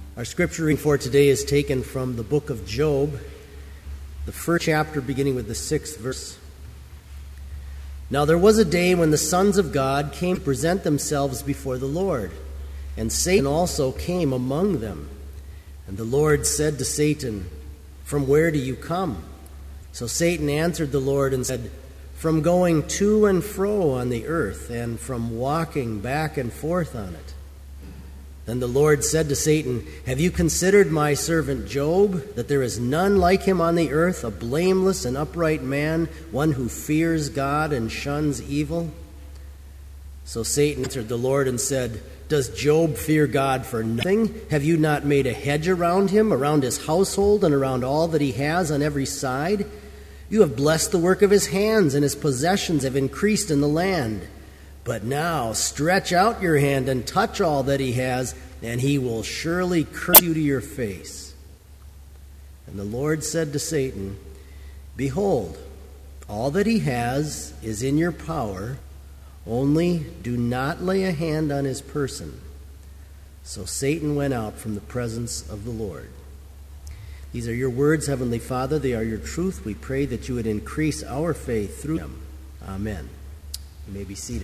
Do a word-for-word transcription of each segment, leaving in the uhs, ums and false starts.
Our scripture reading for today is taken from the book of Job, the first chapter beginning with the sixth verse. Now there was a day when the sons of God came to present themselves before the Lord, and Satan also came among them. And the Lord said to Satan, "From where do you come?" So Satan answered the Lord and said, "From going to and fro on the earth, and from walking back and forth on it." Then the Lord said to Satan, "Have you considered my servant Job, that there is none like him on the earth, a blameless and upright man, one who fears God and shuns evil?" So Satan answered the Lord and said, "Does Job fear God for nothing? Have you not made a hedge around him, around his household, and around all that he has on every side? You have blessed the work of his hands, and his possessions have increased in the land. But now stretch out your hand and touch all that he has, and he will surely curse you to your face." And the Lord said to Satan, "Behold, all that he has is in your power, only do not lay a hand on his person." So Satan went out from the presence of the Lord. These are your words, Heavenly Father. They are your truth. We pray that you would increase our faith through them. Amen. You may be seated.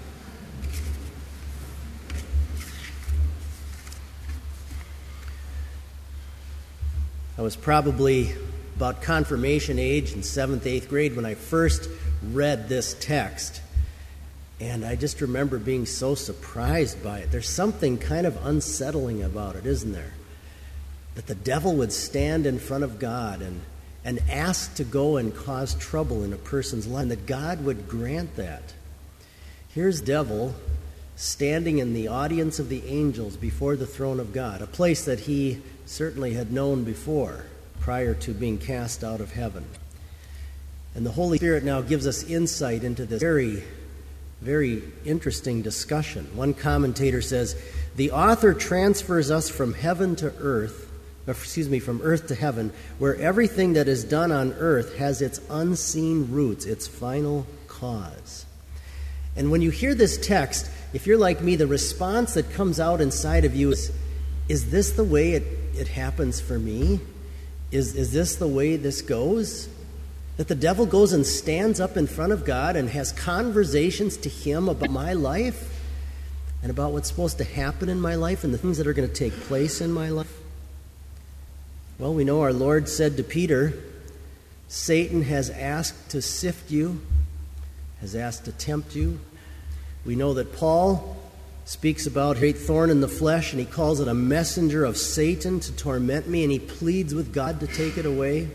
I was probably about confirmation age in seventh, eighth grade when I first read this text. And I just remember being so surprised by it. There's something kind of unsettling about it, isn't there? That the devil would stand in front of God and, and ask to go and cause trouble in a person's life, and that God would grant that. Here's devil standing in the audience of the angels before the throne of God, a place that he certainly had known before, prior to being cast out of heaven. And the Holy Spirit now gives us insight into this very, very interesting discussion. One commentator says, the author transfers us from heaven to earth, or excuse me, from earth to heaven, where everything that is done on earth has its unseen roots, its final cause. And when you hear this text, if you're like me, the response that comes out inside of you is, is this the way it, it happens for me? Is, is this the way this goes? That the devil goes and stands up in front of God and has conversations to him about my life and about what's supposed to happen in my life and the things that are going to take place in my life? Well, we know our Lord said to Peter, Satan has asked to sift you, has asked to tempt you. We know that Paul speaks about a great thorn in the flesh, and he calls it a messenger of Satan to torment me, and he pleads with God to take it away.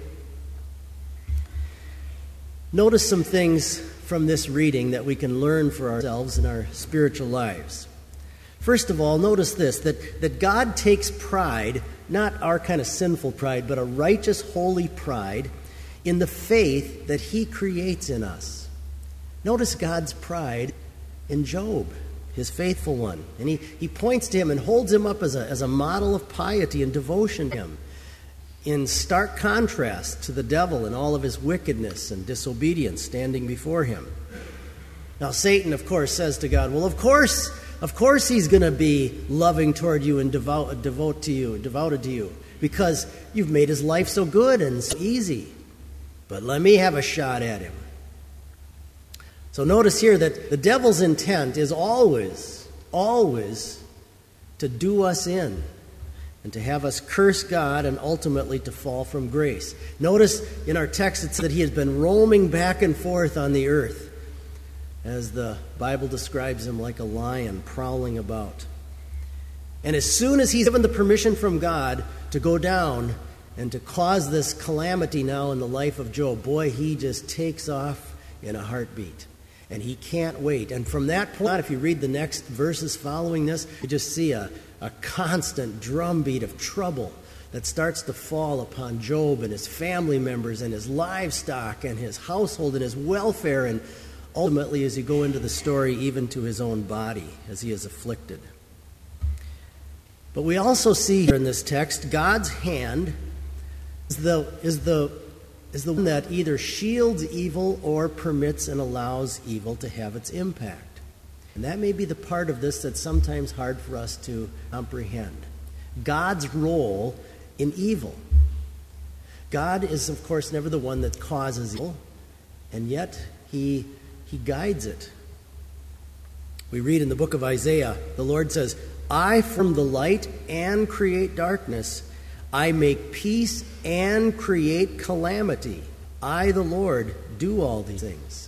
Notice some things from this reading that we can learn for ourselves in our spiritual lives. First of all, notice this, that, that God takes pride, not our kind of sinful pride, but a righteous, holy pride in the faith that he creates in us. Notice God's pride in Job, his faithful one. And he, he points to him and holds him up as a, as a model of piety and devotion to him, in stark contrast to the devil and all of his wickedness and disobedience standing before him. Now Satan, of course, says to God, well, of course, of course he's going to be loving toward you and devout, devote to you, devoted to you, because you've made his life so good and so easy. But let me have a shot at him. So notice here that the devil's intent is always, always to do us in and to have us curse God and ultimately to fall from grace. Notice in our text it says that he has been roaming back and forth on the earth, as the Bible describes him, like a lion prowling about. And as soon as he's given the permission from God to go down and to cause this calamity now in the life of Job, boy, he just takes off in a heartbeat. And he can't wait. And from that point on, if you read the next verses following this, you just see a, a constant drumbeat of trouble that starts to fall upon Job and his family members and his livestock and his household and his welfare, and ultimately, as you go into the story, even to his own body as he is afflicted. But we also see here in this text, God's hand is the, is the is the one that either shields evil or permits and allows evil to have its impact. And that may be the part of this that's sometimes hard for us to comprehend. God's role in evil. God is, of course, never the one that causes evil, and yet he, he guides it. We read in the book of Isaiah, the Lord says, I form the light and create darkness. I make peace and create calamity. I, the Lord, do all these things.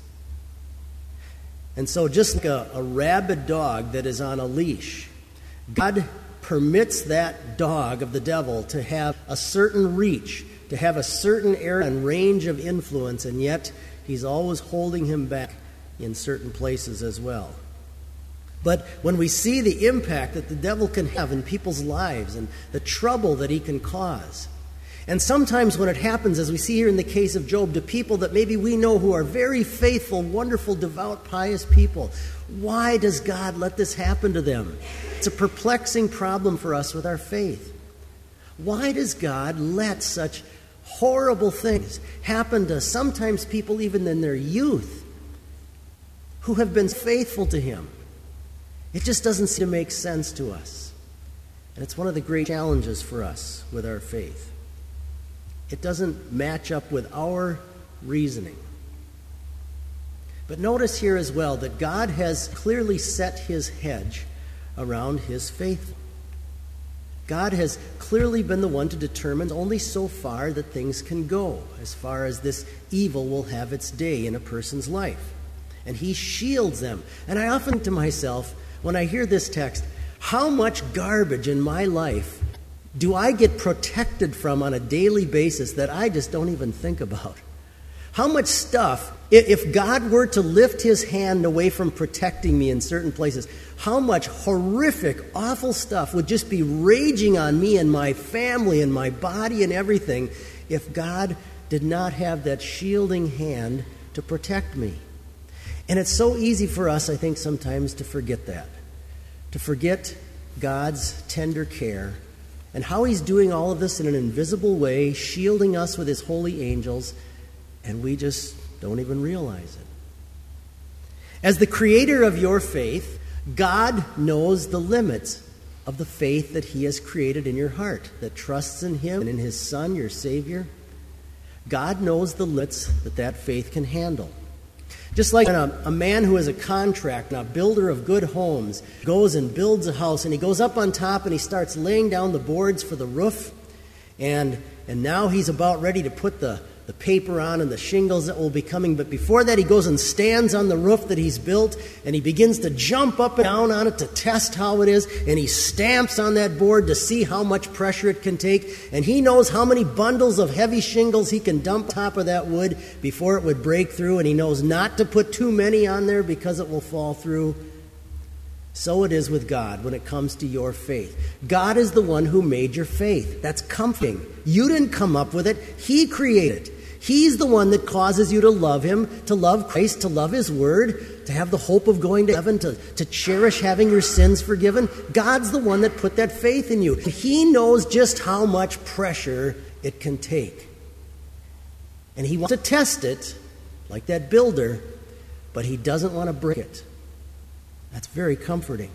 And so just like a, a rabid dog that is on a leash, God permits that dog of the devil to have a certain reach, to have a certain area and range of influence, and yet he's always holding him back in certain places as well. But when we see the impact that the devil can have in people's lives and the trouble that he can cause, and sometimes when it happens, as we see here in the case of Job, to people that maybe we know who are very faithful, wonderful, devout, pious people, why does God let this happen to them? It's a perplexing problem for us with our faith. Why does God let such horrible things happen to sometimes people even in their youth who have been faithful to Him? It just doesn't seem to make sense to us. And it's one of the great challenges for us with our faith. It doesn't match up with our reasoning. But notice here as well that God has clearly set His hedge around His faithful. God has clearly been the one to determine only so far that things can go, as far as this evil will have its day in a person's life. And He shields them. And I often think to myself, when I hear this text, how much garbage in my life do I get protected from on a daily basis that I just don't even think about? How much stuff, if God were to lift His hand away from protecting me in certain places, how much horrific, awful stuff would just be raging on me and my family and my body and everything if God did not have that shielding hand to protect me? And it's so easy for us, I think, sometimes to forget that, to forget God's tender care and how He's doing all of this in an invisible way, shielding us with His holy angels, and we just don't even realize it. As the creator of your faith, God knows the limits of the faith that He has created in your heart, that trusts in Him and in His Son, your Savior. God knows the limits that that faith can handle. Just like when a, a man who has a contract, and a builder of good homes, goes and builds a house, and he goes up on top and he starts laying down the boards for the roof, and and now he's about ready to put the, the paper on and the shingles that will be coming. But before that, he goes and stands on the roof that he's built, and he begins to jump up and down on it to test how it is, and he stamps on that board to see how much pressure it can take, and he knows how many bundles of heavy shingles he can dump on top of that wood before it would break through, and he knows not to put too many on there because it will fall through. So it is with God when it comes to your faith. God is the one who made your faith. That's comforting. You didn't come up with it. He created it. He's the one that causes you to love Him, to love Christ, to love His Word, to have the hope of going to heaven, to, to cherish having your sins forgiven. God's the one that put that faith in you. He knows just how much pressure it can take. And He wants to test it, like that builder, but He doesn't want to break it. That's very comforting.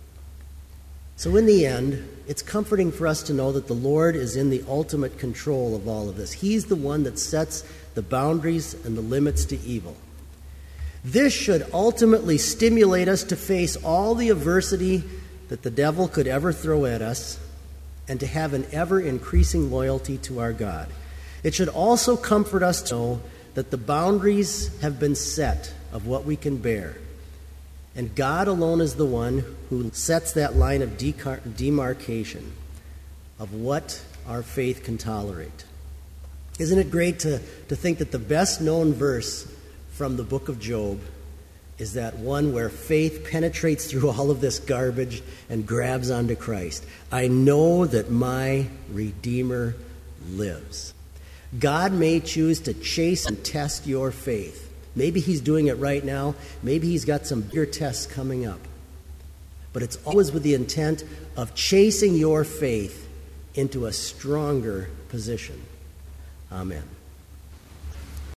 So in the end, it's comforting for us to know that the Lord is in the ultimate control of all of this. He's the one that sets the boundaries and the limits to evil. This should ultimately stimulate us to face all the adversity that the devil could ever throw at us and to have an ever-increasing loyalty to our God. It should also comfort us to know that the boundaries have been set of what we can bear. And God alone is the one who sets that line of demarcation of what our faith can tolerate. Isn't it great to, to think that the best known verse from the book of Job is that one where faith penetrates through all of this garbage and grabs onto Christ? I know that my Redeemer lives. God may choose to chase and test your faith. Maybe He's doing it right now. Maybe He's got some bigger tests coming up. But it's always with the intent of chasing your faith into a stronger position. Amen.